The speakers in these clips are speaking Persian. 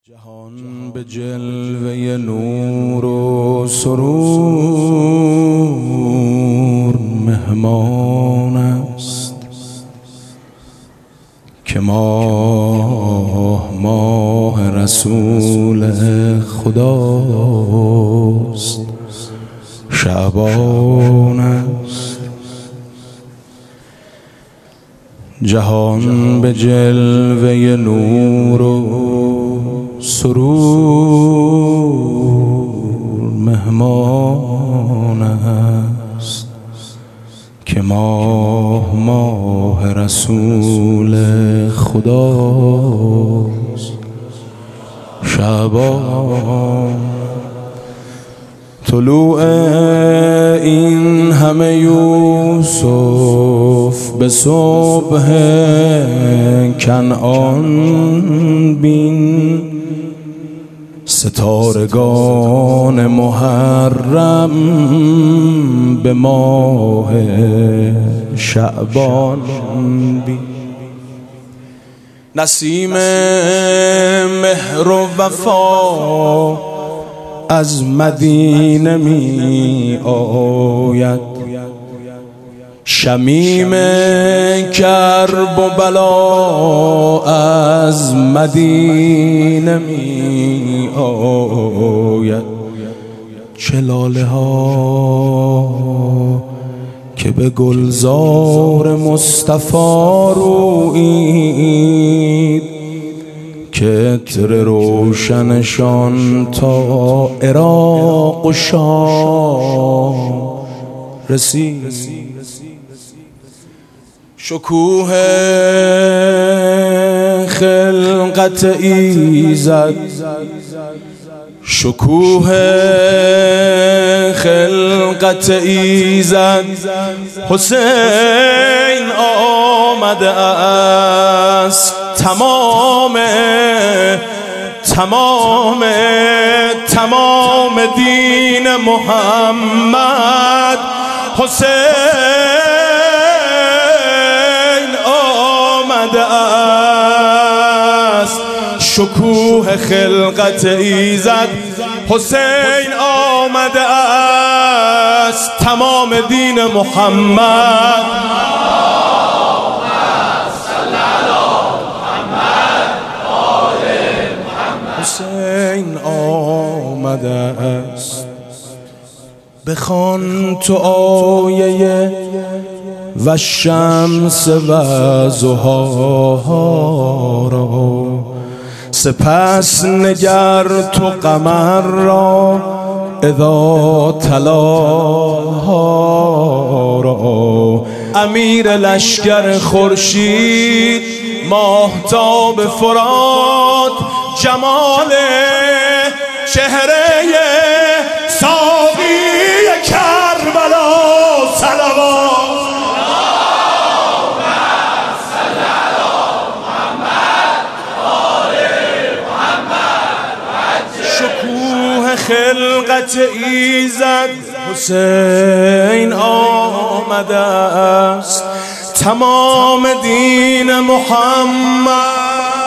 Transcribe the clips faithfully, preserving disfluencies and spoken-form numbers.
جهان به جلوه نور و سرور مهمان است که ماه ماه رسول خداست، شعبان است. جهان به جلوه نور و سرور مهمان است که ماه ماه رسول خداست، شعبان. طلوع این همه یوسف به صبح کنعان بین، ستارگان محرم به ماه شعبان بین. نسیم مهر و وفا از مدینه می آید، شمیم کرب و بلا از مدینه می آید. چه لاله ها که به گلزار مصطفی رویید، که عطر روشنشان تا عراق و شام رسید. شکوه خلقت ایزد، شکوه خلقت ایزد حسین آمده است. تمام تمام تمام دین محمد حسین آمده است. شکوه خلقت ایزد حسین آمده است. تمام دین محمد حسین آمده است. بخوان تو آیه و شمس و ضحاها را، سپس نگر تو قمر را اذا تلاها را. امیر لشکر خورشید ماهتاب فرات، جمال چهره ساقی کربلا صلوات. شکوه خلقت ایزد حسین آمده است. تمام دین محمد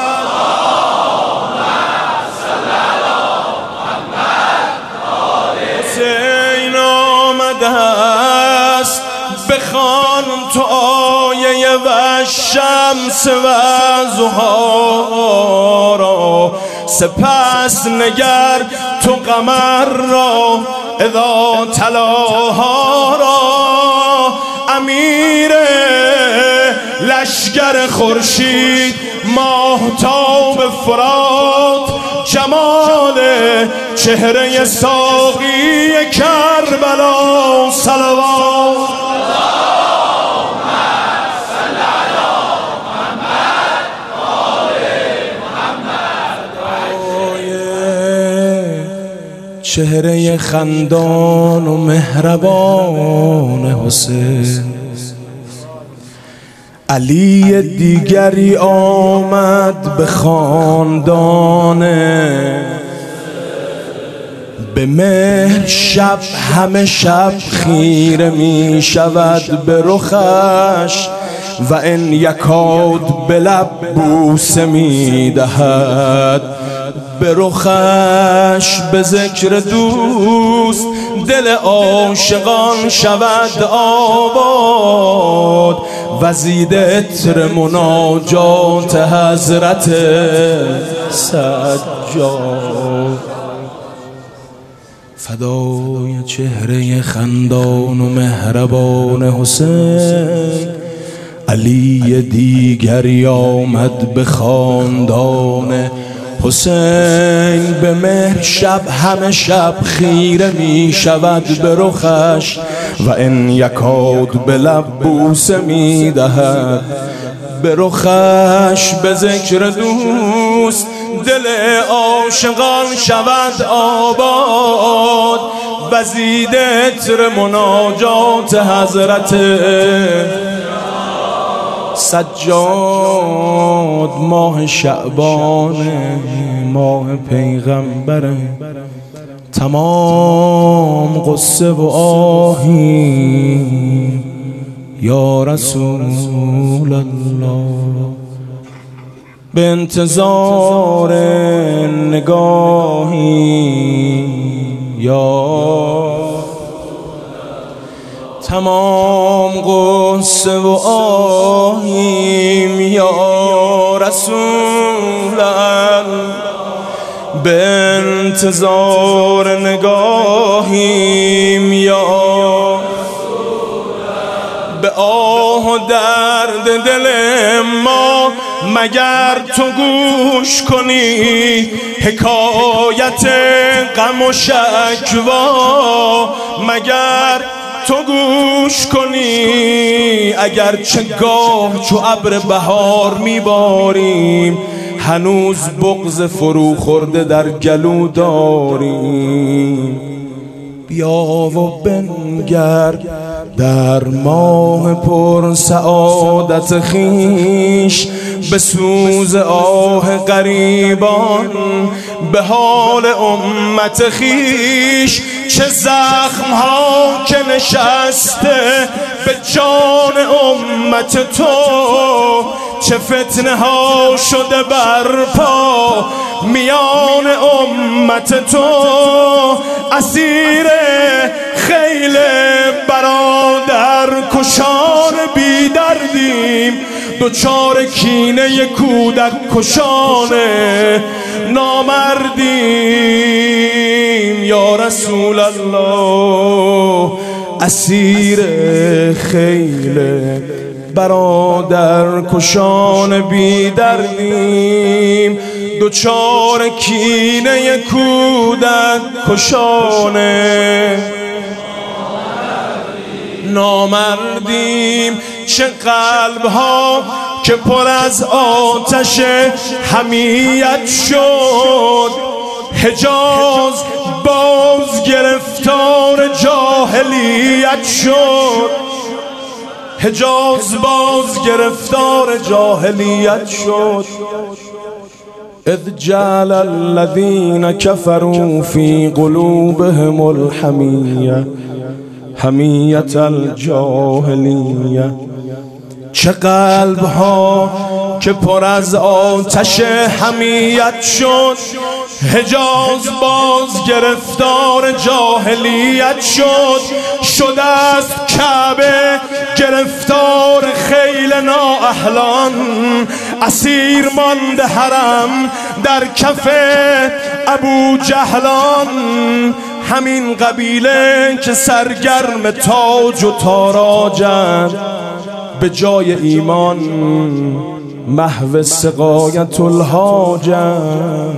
حسین آمده است. بخوان تو آیه و شمس و ضحاها را، سپس نگر تو قمر را اذا تلاها را. امیر لشکر خورشید ماهتاب فرات، جمال چهره ساقی کربلا صلوات. چهره خندان و مهربان حسین، علی دیگری آمد به خاندان، به مهر شب همه شب خیره می شود به رخش، و ان یکاد به لب بوسه می دهد به رخش به ذکر دوست دل عاشقان شود آباد، وزید عطر مناجات حضرت سجاد. فدای چهره خندان و مهربان حسین، علی دیگری آمد به خاندان حسین. به مهر شب همه شب خیره می شود به رخش، و ان یکاد به لب بوسه می دهد به رخش. به ذکر دوست دل عاشقان شود آباد، وزید عطر مناجات حضرت سجاد. ماه شعبان ماه پیغمبر، تمام قصه و آهی یا رسول الله. به انتظار نگاهی یا تمام قصه و آهیم یا رسول الله. به انتظار نگاهیم یا به آه و درد دل ما مگر تو گوش کنی حکایت غم و شکوا، مگر تو گوش کنی. اگر چه گاه چو ابر بهار میباریم، هنوز بغض فرو خورده در گلو داریم. بیا و بنگر در ماه پر سعادت خیش، به سوز آه غریبان به حال امت خیش. چه زخم ها که نشسته به جان امت تو، چه فتنه ها شده برپا میان امت تو. اسیر خیل برادر کشان بی دردیم، دوچار کینه کودک کشان نامردیم یا رسول الله. اسیر خیل برادر کشان بی دردیم، دوچار کینه کودک کشان نامردیم. چه قلب ها که پر از آتش حمیت شد، حجاز باز گرفتار جاهلیت شد. حجاز باز گرفتار جاهلیت شد. اذ جعل الذين كفروا في قلوبهم الحمیه حمیت الجاهلیه. چه قلب ها که پر از آتش حمیت شد، حجاز باز گرفتار جاهلیت شد. شده است کعبه گرفتار خیل نااهلان، اسیر مانده حرم در کف ابو جهلان. همین قبیله که سرگرم تاج و تاراجند، به جای ایمان محو سقایت الحاجند.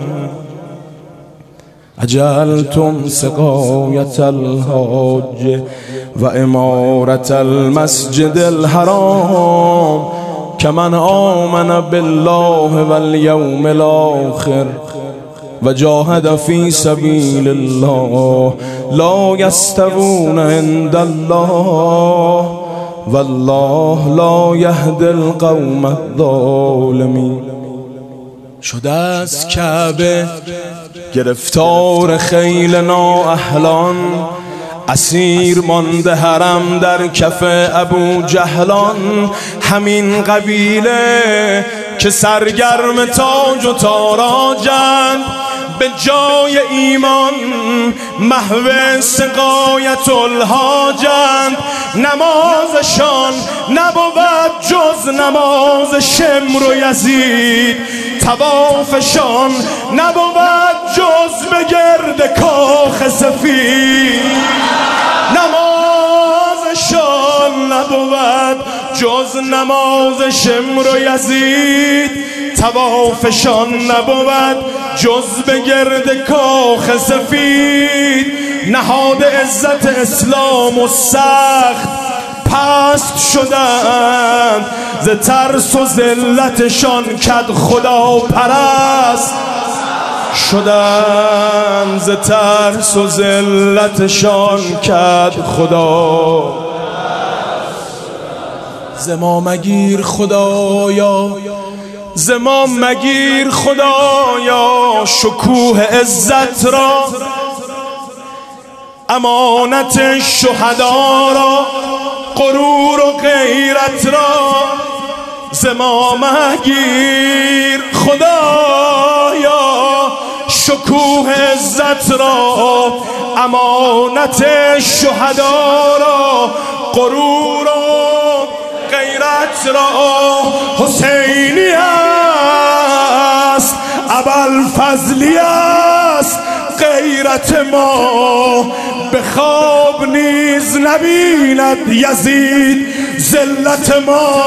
اجلتم سقایت الحاج و امارت المسجد الحرام، کمن آمن بالله والیوم الاخر و جاهد فی سبیل الله لا یستوون عند الله والله لا یهدی القوم الظالمین. شده از کعبه گرفتار خیل نااهلان، اسیر مانده حرم در کف ابو جهلان. همین قبیله که سرگرم تاج و تاراجند، به جای ایمان محو سقایت الحاجند. نمازشان نبود جز نماز شمر و یزید، طوافشان نبود جز به گرد کاخ سفید. نمازشان نبود جز نماز شمر و یزید، طوافشان نبود جز به گرد کاخ سفید. نهاد عزت اسلام و سخت پست شدند، ز ترس و ذلتشان کد خدا پرست شدند، ز ترس و ذلتشان کد خدا. ز ما مگیر خدایا، ز ما مگیر خدایا شکوه عزت را، امانت شهدا را، غرور و غیرت را. ز ما مگیر خدایا شکوه عزت را، امانت شهدا را، غرور و غیرت را. حسینی است ابوالفضلی است غیرت ما، به خواب نیز نبیند یزید ذلت ما.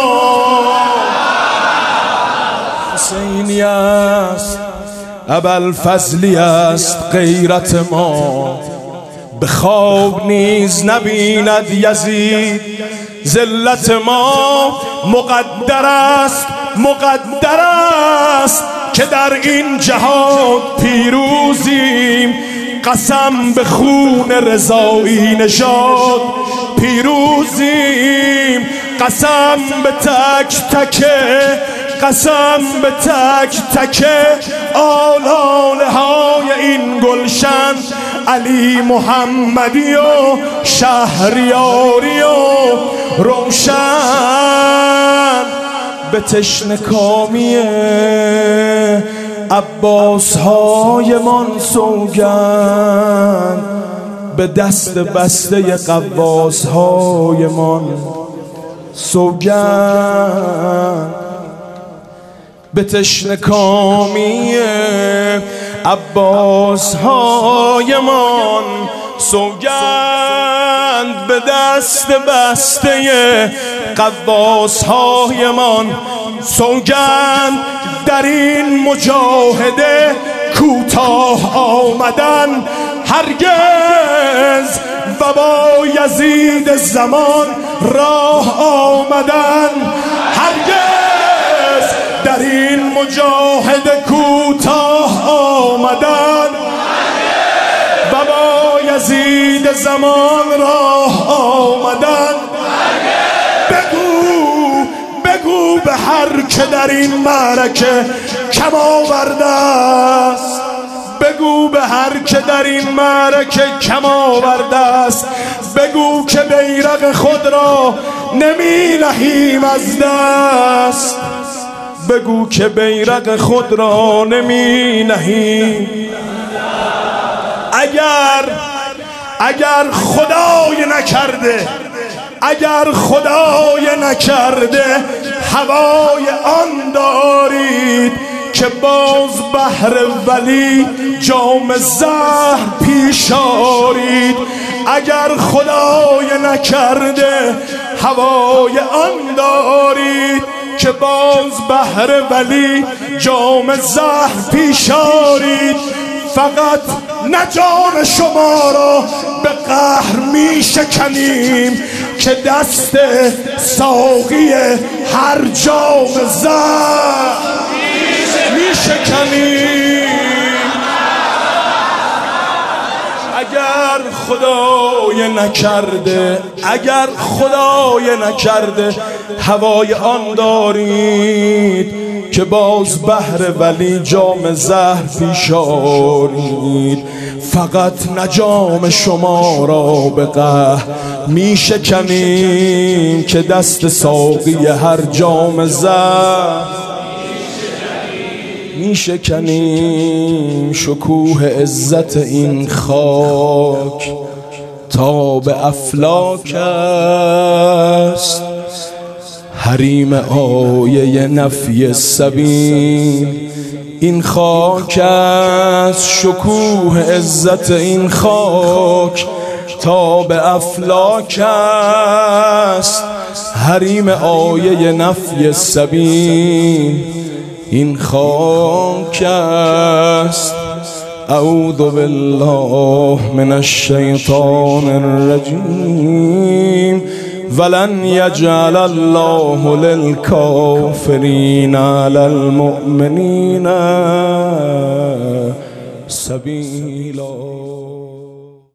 حسینی است ابوالفضلی است غیرت ما، به خواب نیز نبیند یزید ذلت ما. مقدر است مقدر است که در این جهاد پیروزیم، قسم به خون رضایی نژاد پیروزیم. قسم به تک تکه، قسم به تک تکه آلاله های این گلشن، علی محمدی و شهریاری و روشن. به تشنکامی عباس های من سوگند، به دست بسته قواس های من سوگند. به تشنکامی عباس های من سوگند، به دست بسته قواس های من سوگند. در این مجاهده کوتاه آمدن هرگز، و با یزید زمان راه آمدن هرگز. در این مجاهده کوتاه آمدن و با یزید زمان راه آمدن. بگو بگو به هر که در این معرکه کم آورده است، بگو به هر که در این معرکه کم آورده است، بگو که بیرق خود را نمی نهیم از دست، بگو که بیرق خود را نمی نهیم. اگر اگر خدای نکرده، اگر خدای نکرده هوای آن دارید که باز بهر ولی جام زهر پیش آرید. اگر خدای نکرده هوای آن دارید که باز بهر ولی جام زهر پیش آرید. فقط نه جان شما را به قهر می شکنیم که دست ساقی هر جام زهر می شکنیم. اگر خدای نکرده، اگر خدای نکرده هوای آن دارید که باز بهر ولی جام زهر پیش آرید. فقط نه جام شما را به قهر می شکنیم که دست ساقی هر جام زهر میشکنیم شکوه عزت این خاک تا به افلاک است. حریم آیه نفی سبیل این خاک است، شکوه عزت این خاک تا به افلاک است. حریم آیه نفی سبیل این خاک است. اعوذ بالله من الشیطان الرجیم ولن یجعل الله للکافرین علی المؤمنین سبیلا.